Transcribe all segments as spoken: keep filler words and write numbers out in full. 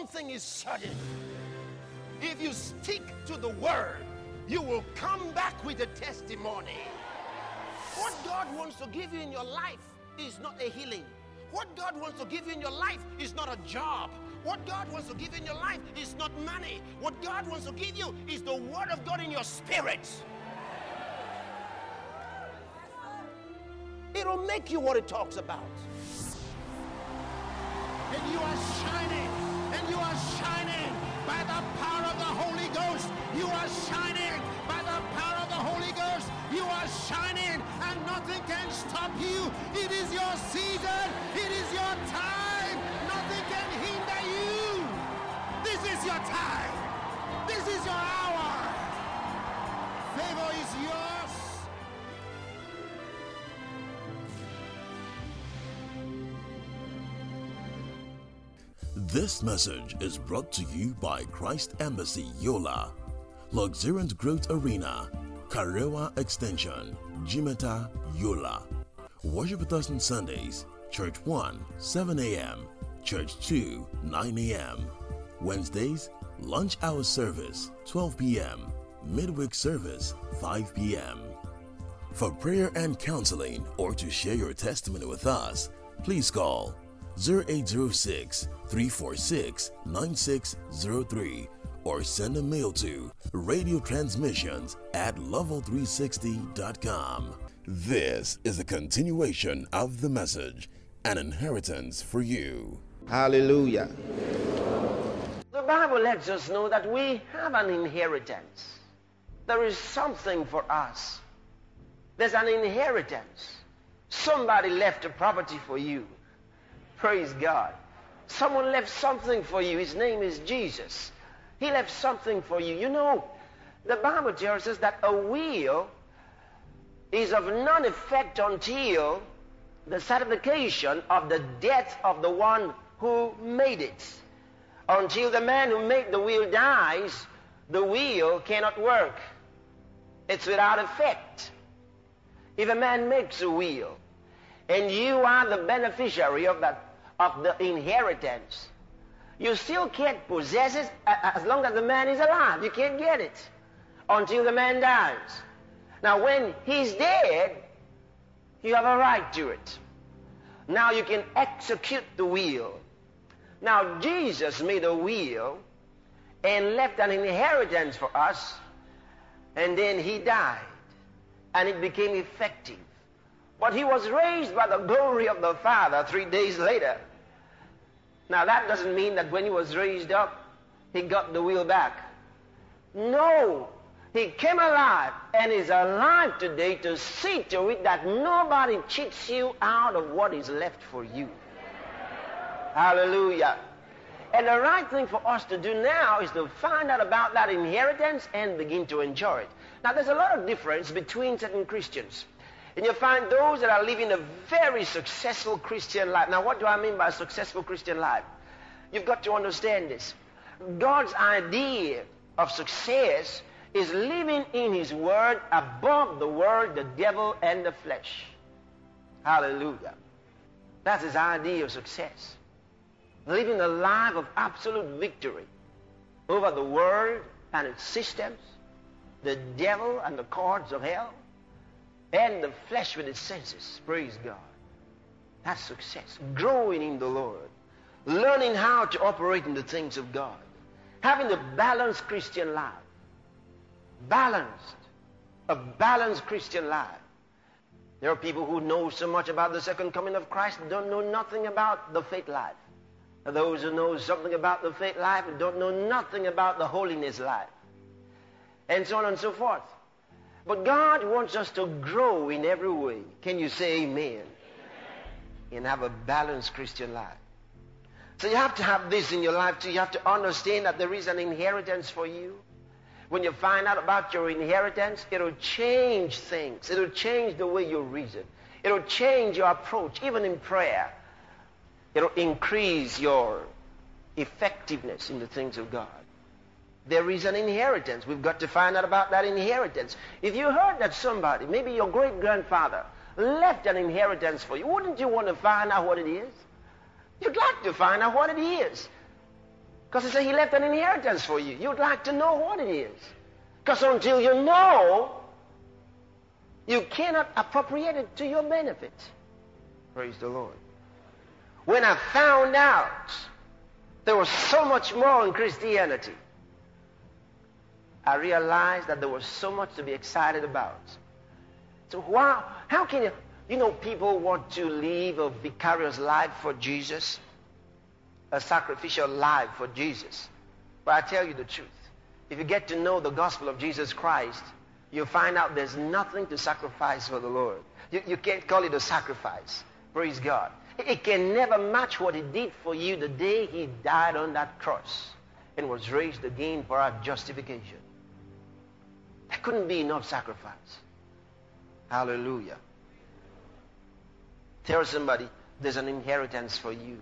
thing is certain. If you stick to the word, you will come back with a testimony. What God wants to give you in your life is not a healing. What God wants to give you in your life is not a job. What God wants to give you in your life is not money. What God wants to give you is the word of God in your spirit. It'll make you what it talks about. And you are shining, and you are shining by the power of the Holy Ghost. You are shining by the power of the Holy Ghost. You are shining, and nothing can stop you. It is your season. It is your time. Nothing can hinder you. This is your time. This is your hour. Favor is yours. This message is brought to you by Christ Embassy Yola, Luxuriant Growth Arena, Karewa Extension, Jimeta, Yola. Worship with us on Sundays, Church one, seven a.m., Church two, nine a.m. Wednesdays, lunch hour service, twelve p.m., midweek service, five p.m. For prayer and counseling or to share your testimony with us, please call zero eight zero six, three four six, nine six zero three or send a mail to radio transmissions at level three sixty dot com. This is a continuation of the message, An Inheritance for You. Hallelujah. The Bible lets us know that we have an inheritance. There is something for us. There's an inheritance. Somebody left a property for you. Praise God. Someone left something for you. His name is Jesus. He left something for you. You know, the Bible tells us that a will is of none effect until the certification of the death of the one who made it. Until the man who made the will dies, the will cannot work. It's without effect. If a man makes a will, and you are the beneficiary of that, of the inheritance, you still can't possess it as long as the man is alive. You can't get it until the man dies. Now, when he's dead, you have a right to it. Now you can execute the will. Now, Jesus made a will and left an inheritance for us, and then he died, and it became effective. But he was raised by the glory of the Father three days later. Now, that doesn't mean that when he was raised up, he got the will back. No, he came alive and is alive today to see to it that nobody cheats you out of what is left for you. Hallelujah. And the right thing for us to do now is to find out about that inheritance and begin to enjoy it. Now, there's a lot of difference between certain Christians. And you find those that are living a very successful Christian life. Now, what do I mean by successful Christian life? You've got to understand this. God's idea of success is living in his word above the world, the devil, and the flesh. Hallelujah. That's his idea of success. Living a life of absolute victory over the world and its systems, the devil and the cords of hell, and the flesh with its senses. Praise God. That's success. Growing in the Lord. Learning how to operate in the things of God. Having a balanced Christian life. Balanced. A balanced Christian life. There are people who know so much about the second coming of Christ and don't know nothing about the faith life. Those who know something about the faith life and don't know nothing about the holiness life. And so on and so forth. But God wants us to grow in every way. Can you say amen? Amen. And have a balanced Christian life. So you have to have this in your life too. You have to understand that there is an inheritance for you. When you find out about your inheritance, it'll change things. It'll change the way you reason. It'll change your approach, even in prayer. It'll increase your effectiveness in the things of God. There is an inheritance. We've got to find out about that inheritance. If you heard that somebody, maybe your great-grandfather, left an inheritance for you, wouldn't you want to find out what it is? You'd like to find out what it is. Because he said he left an inheritance for you. You'd like to know what it is. Because until you know, you cannot appropriate it to your benefit. Praise the Lord. When I found out there was so much more in Christianity, I realized that there was so much to be excited about. So wow, how can you, you know, people want to live a vicarious life for Jesus, a sacrificial life for Jesus. But I tell you the truth. If you get to know the gospel of Jesus Christ, you'll find out there's nothing to sacrifice for the Lord. You, you can't call it a sacrifice. Praise God. It can never match what he did for you the day he died on that cross and was raised again for our justification. There couldn't be enough sacrifice. Hallelujah. Tell somebody, there's an inheritance for you.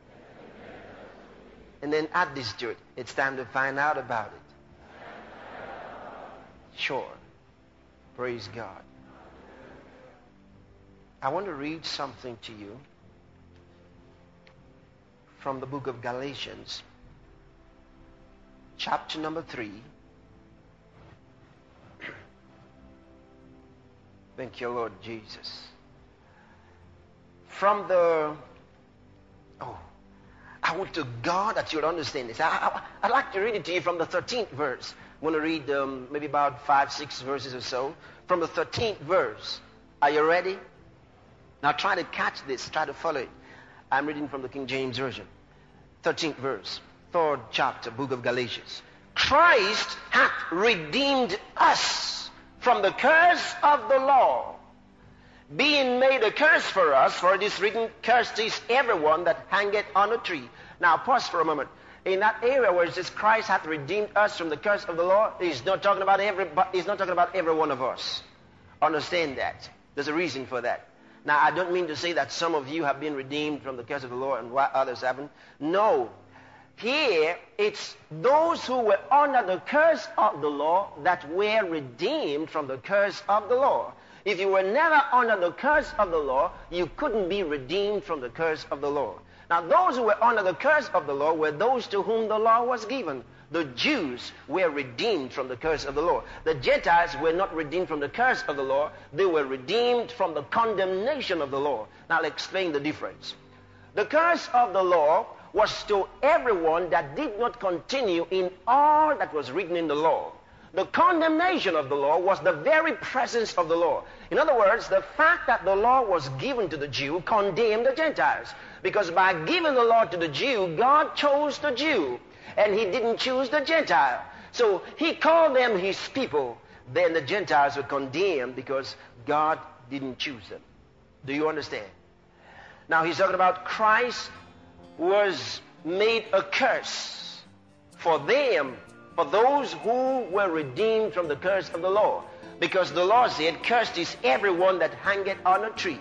And then add this to it. It's time to find out about it. Sure. Praise God. I want to read something to you from the book of Galatians, chapter number three. Thank you, Lord Jesus. From the, oh, I want to God that you would understand this. I, I, I'd like to read it to you from the thirteenth verse. I'm going to read um, maybe about five, six verses or so. From the thirteenth verse. Are you ready? Now try to catch this. Try to follow it. I'm reading from the King James Version. thirteenth verse. Third chapter, book of Galatians. Christ hath redeemed us from the curse of the law, being made a curse for us, for it is written, cursed is everyone that hangeth on a tree. Now pause for a moment. In that area where it says Christ hath redeemed us from the curse of the law, he's not talking about every, he's not talking about every one of us. Understand that. There's a reason for that. Now, I don't mean to say that some of you have been redeemed from the curse of the law and why others haven't. No. Here, it's those who were under the curse of the law that were redeemed from the curse of the law. If you were never under the curse of the law, you couldn't be redeemed from the curse of the law. Now, those who were under the curse of the law were those to whom the law was given. The Jews were redeemed from the curse of the law. The Gentiles were not redeemed from the curse of the law. They were redeemed from the condemnation of the law. Now, I'll explain the difference. The curse of the law was to everyone that did not continue in all that was written in the law. The condemnation of the law was the very presence of the law. In other words, the fact that the law was given to the Jew condemned the Gentiles. Because by giving the law to the Jew, God chose the Jew. And he didn't choose the Gentile. So he called them his people. Then the Gentiles were condemned because God didn't choose them. Do you understand? Now he's talking about Christ was made a curse for them, for those who were redeemed from the curse of the law. Because the law said, cursed is everyone that hangeth on a tree.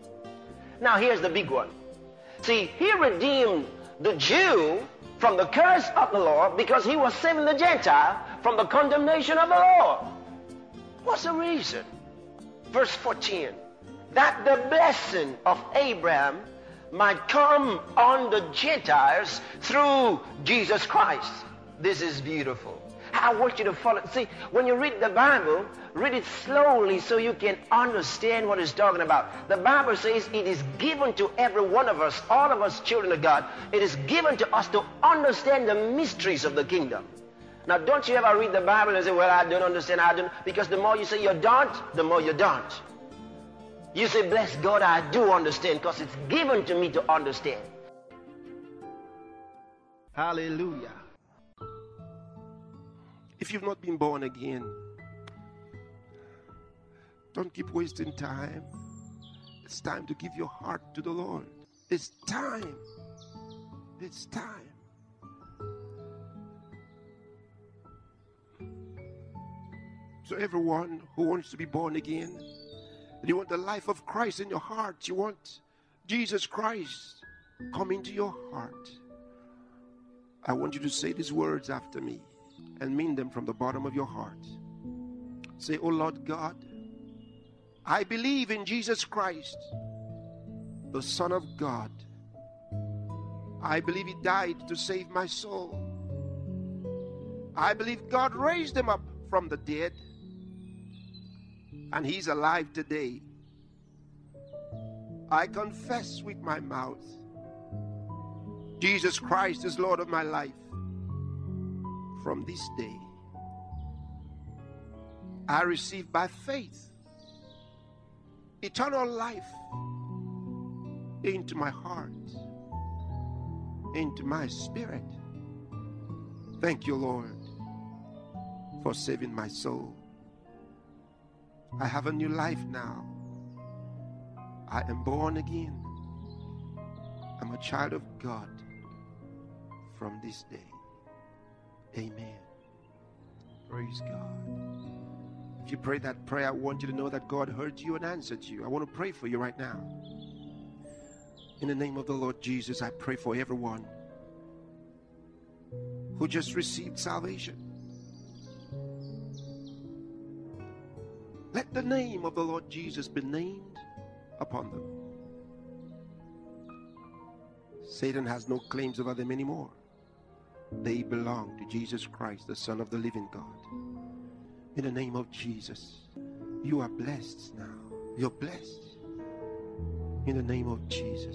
Now here's the big one. See, he redeemed the Jew from the curse of the law because he was saving the Gentile from the condemnation of the law. What's the reason? Verse fourteen. That the blessing of Abraham might come on the Gentiles through Jesus Christ. This is beautiful. I want you to follow. See, when you read the Bible, read it slowly so you can understand what it's talking about. The Bible says it is given to every one of us, all of us children of God. It is given to us to understand the mysteries of the kingdom. Now, don't you ever read the Bible and say, well, I don't understand, I don't. Because the more you say you don't, the more you don't. You say, bless God, I do understand, because it's given to me to understand. Hallelujah. If you've not been born again, don't keep wasting time. It's time to give your heart to the Lord. It's time. It's time. So everyone who wants to be born again, and you want the life of Christ in your heart, you want Jesus Christ come into your heart, I want you to say these words after me and mean them from the bottom of your heart. Say, oh Lord God, I believe in Jesus Christ, the Son of God, I believe he died to save my soul. I believe God raised him up from the dead, and he's alive today. I confess with my mouth, Jesus Christ is Lord of my life. From this day, I receive by faith eternal life into my heart, into my spirit. Thank you, Lord, for saving my soul. I have a new life now. I am born again. I'm a child of God from this day. Amen. Praise God. If you pray that prayer, I want you to know that God heard you and answered you. I want to pray for you right now. In the name of the Lord Jesus, I pray for everyone who just received salvation. Let the name of the Lord Jesus be named upon them. Satan has no claims over them anymore. They belong to Jesus Christ, the Son of the living God. In the name of Jesus, you are blessed now. You're blessed. In the name of Jesus.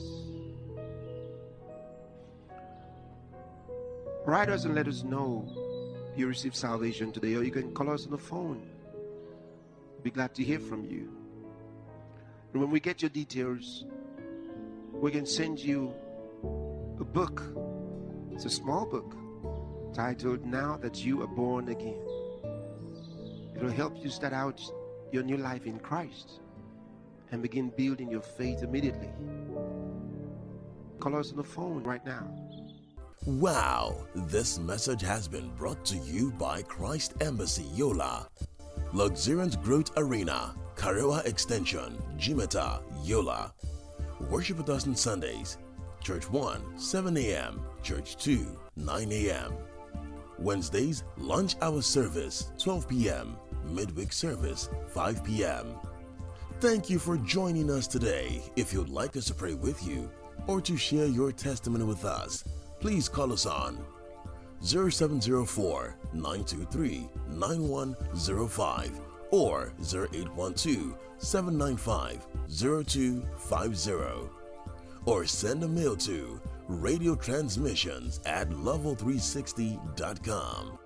Write us and let us know you received salvation today, or you can call us on the phone. We'll be glad to hear from you. And when we get your details, we can send you a book. It's a small book titled Now That You Are Born Again. It will help you start out your new life in Christ and begin building your faith immediately. Call us on the phone right now. Wow, this message has been brought to you by Christ Embassy Yola, Luxuriant Growth Arena, Karewa Extension, Jimeta, Yola. Worship with us on Sundays. Church one, seven a.m. Church two, nine a.m. Wednesdays, lunch hour service, twelve p.m. Midweek service, five p.m. Thank you for joining us today. If you'd like us to pray with you or to share your testimony with us, please call us on zero seven zero four, nine two three, nine one zero five or zero eight one two, seven nine five, zero two five zero, or send a mail to radio transmissions at level three sixty dot com.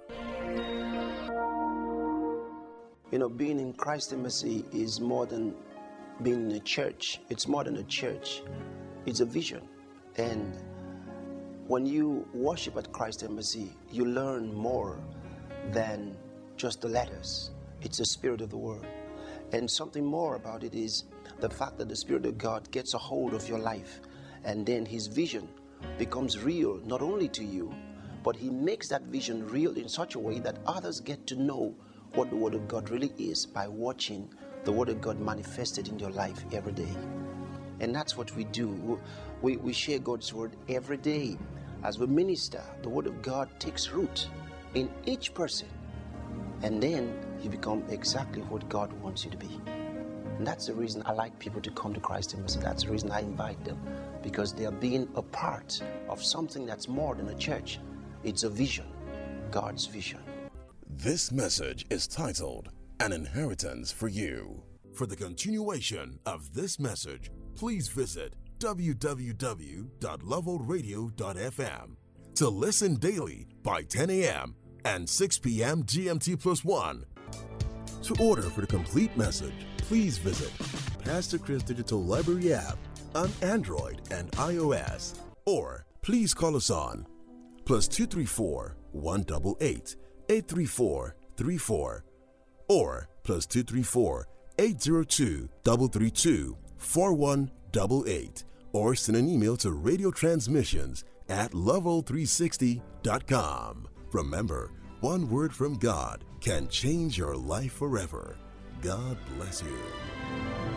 You know, being in Christ Embassy is more than being in a church. It's more than a church. It's a vision. And when you worship at Christ Embassy, you learn more than just the letters. It's the Spirit of the Word. And something more about it is the fact that the Spirit of God gets a hold of your life, and then His vision becomes real, not only to you, but He makes that vision real in such a way that others get to know what the Word of God really is by watching the Word of God manifested in your life every day. And that's what we do. We, we share God's Word every day. As we minister, the Word of God takes root in each person, and then you become exactly what God wants you to be. And that's the reason I like people to come to Christ Embassy. That's the reason I invite them, because they are being a part of something that's more than a church. It's a vision, God's vision. This message is titled An Inheritance for You. For the continuation of this message, please visit w w w dot level radio dot f m to listen daily by ten a.m. and six p.m. G M T plus one. To order for the complete message, please visit Pastor Chris Digital Library app on Android and iOS, or please call us on plus two three four, one eight eight, eight three four, three four or plus two three four, eight zero two, three three two, four one eight eight, or send an email to radio transmissions at level three sixty dot com. Remember, one word from God can change your life forever. God bless you.